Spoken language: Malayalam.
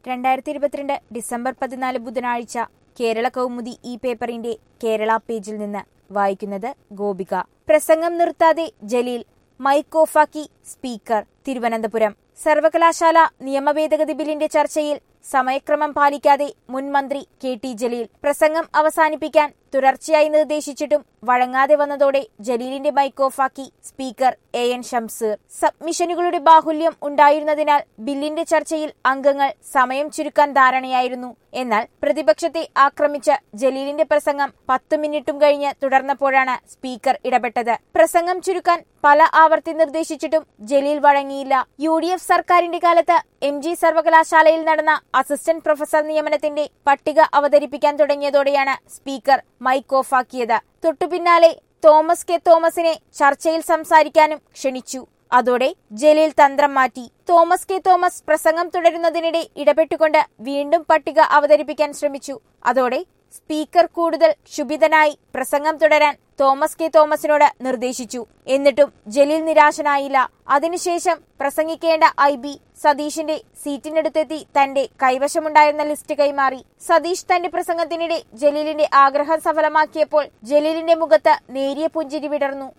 2022 ഡിസംബർ 14 ബുധനാഴ്ച കേരള കൗമുദി ഈ പേപ്പറിന്റെ കേരള പേജിൽ നിന്ന് വായിക്കുന്നത് ഗോപിക. പ്രസംഗം നിർത്താതെ ജലീൽ, മൈക്ക് ഓഫാക്കി സ്പീക്കർ. തിരുവനന്തപുരം സർവകലാശാല നിയമഭേദഗതി ബില്ലിന്റെ ചർച്ചയിൽ സമയക്രമം പാലിക്കാതെ മുൻ മന്ത്രി കെ.ടി. ജലീൽ പ്രസംഗം അവസാനിപ്പിക്കാൻ തുടർച്ചയായി നിർദ്ദേശിച്ചിട്ടും വഴങ്ങാതെ വന്നതോടെ ജലീലിന്റെ മൈക്ക് ഓഫാക്കി സ്പീക്കർ എ.എൻ. ഷംസീർ. സബ്മിഷനുകളുടെ ബാഹുല്യം ഉണ്ടായിരുന്നതിനാൽ ബില്ലിന്റെ ചർച്ചയിൽ അംഗങ്ങൾ സമയം ചുരുക്കാൻ ധാരണയായിരുന്നു. എന്നാൽ പ്രതിപക്ഷത്തെ ആക്രമിച്ച് ജലീലിന്റെ പ്രസംഗം 10 മിനിറ്റും കഴിഞ്ഞ് തുടർന്നപ്പോഴാണ് സ്പീക്കർ ഇടപെട്ടത്. പ്രസംഗം ചുരുക്കാൻ പല ആവർത്തി നിർദ്ദേശിച്ചിട്ടും ജലീൽ വഴങ്ങിയില്ല. യു.ഡി.എഫ് സർക്കാരിന്റെ കാലത്ത് എം.ജി. സർവകലാശാലയിൽ നടന്ന അസിസ്റ്റന്റ് പ്രൊഫസർ നിയമനത്തിന്റെ പട്ടിക അവതരിപ്പിക്കാൻ തുടങ്ങിയതോടെയാണ് സ്പീക്കർ മൈക്ക് ഓഫാക്കിയത്. തൊട്ടുപിന്നാലെ തോമസ് കെ തോമസിനെ ചർച്ചയിൽ സംസാരിക്കാനും ക്ഷണിച്ചു. അതോടെ ജലീൽ തന്ത്രം മാറ്റി. തോമസ് കെ തോമസ് പ്രസംഗം തുടരുന്നതിനിടെ ഇടപെട്ടുകൊണ്ട് വീണ്ടും പട്ടിക അവതരിപ്പിക്കാൻ ശ്രമിച്ചു. അതോടെ സ്പീക്കർ കൂടുതൽ ക്ഷുഭിതനായി പ്രസംഗം തുടരാൻ തോമസ് കെ തോമസിനോട് നിർദ്ദേശിച്ചു. എന്നിട്ടും ജലീൽ നിരാശനായില്ല. അതിനുശേഷം പ്രസംഗിക്കേണ്ട ഐ.ബി. സതീഷിന്റെ സീറ്റിനടുത്തെത്തി തന്റെ കൈവശമുണ്ടായിരുന്ന ലിസ്റ്റ് കൈമാറി. സതീഷ് തന്റെ പ്രസംഗത്തിനിടെ ജലീലിന്റെ ആഗ്രഹം സഫലമാക്കിയപ്പോൾ ജലീലിന്റെ മുഖത്ത് നേരിയ പുഞ്ചിരി വിടർന്നു.